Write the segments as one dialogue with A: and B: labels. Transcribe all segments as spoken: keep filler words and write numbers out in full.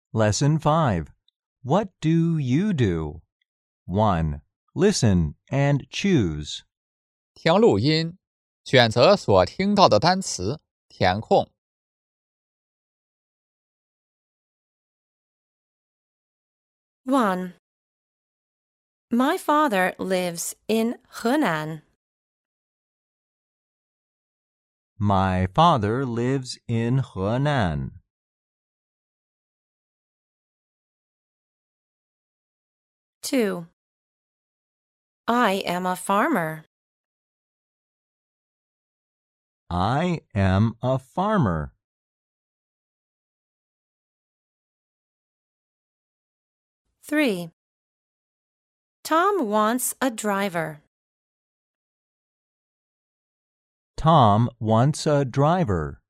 A: Lesson five. What do you do? one. Listen and choose.
B: 听录音，选择所听到的单词，填空。
C: one. My father lives in Henan.
A: My father lives in Henan.
C: two. I am a farmer.
A: I am a farmer.
C: three. Tom wants a driver.
A: Tom wants a driver.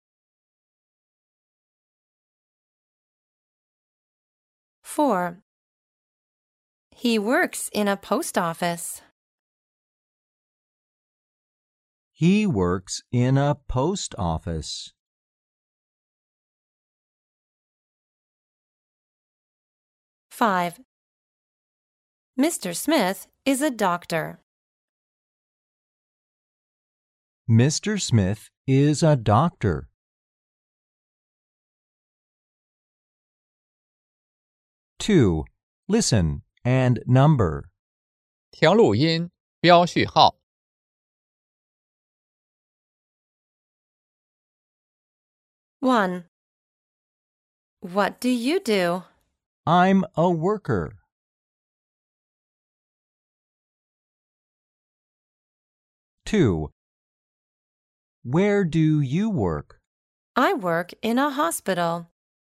C: four. He works in a post office.
A: He works in a post office.
C: five. Mister Smith is a doctor.
A: Mister Smith is a doctor. two. Listen and number.
B: 听录音，标序号。
C: one. What do you do?
A: I'm a worker. two. Where do you work?
C: I work in a hospital.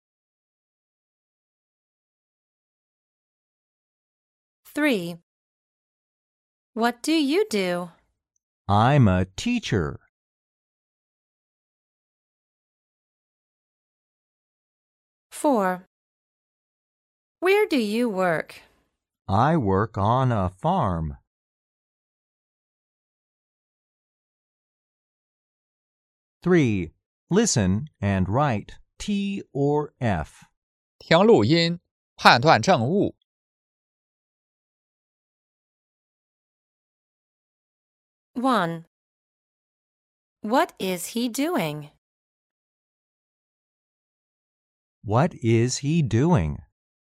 C: three. What do you do?
A: I'm a teacher.
C: four. Where do you work?
A: I work on a farm. three. Listen and write T or F.
B: 听录音，判断正误。
C: one. What is he doing?
A: What is he doing?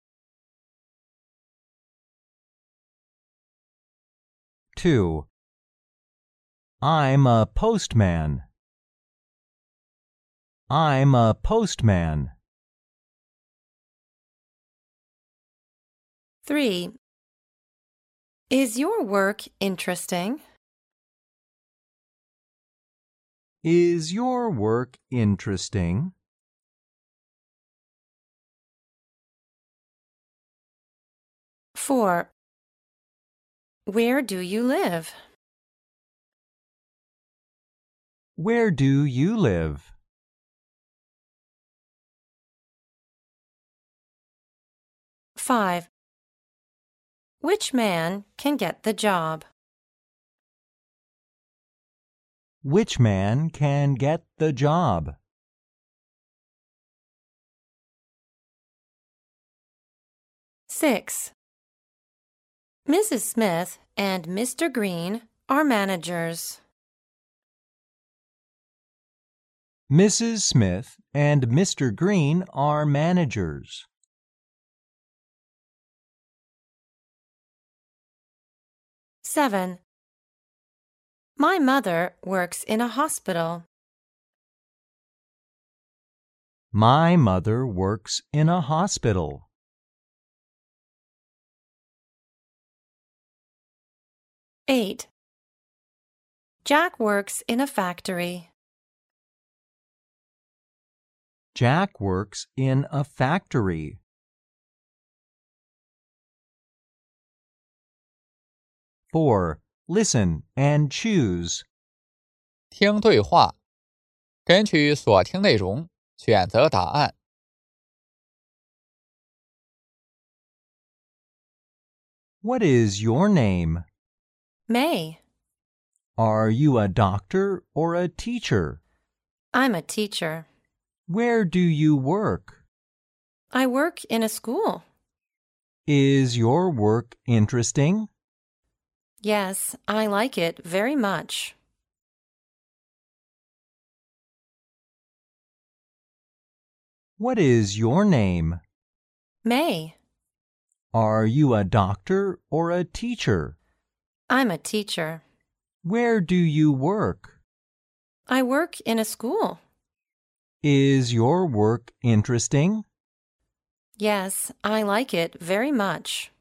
A: two. I'm a postman. I'm a postman.
C: three. Is your work interesting?
A: Is your work interesting?
C: four. Where do you live?
A: Where do you live?
C: five. Which man can get the job?
A: Which man can get the job?
C: six. Missus Smith and Mister Green are managers.
A: Missus Smith and Mister Green are managers.
C: seven. My mother works in a hospital.
A: My mother works in a hospital.
C: eight. Jack works in a factory.
A: Jack works in a factory. four. Listen and choose.
B: 听对话，根据所听内容选择答案。
A: What is your name?
C: May.
A: Are you a doctor or a teacher?
C: I'm a teacher.
A: Where do you work?
C: I work in a school.
A: Is your work interesting?
C: Yes, I like it very much.
A: What is your name?
C: May.
A: Are you a doctor or a teacher?
C: I'm a teacher.
A: Where do you work?
C: I work in a school.
A: Is your work interesting?
C: Yes, I like it very much.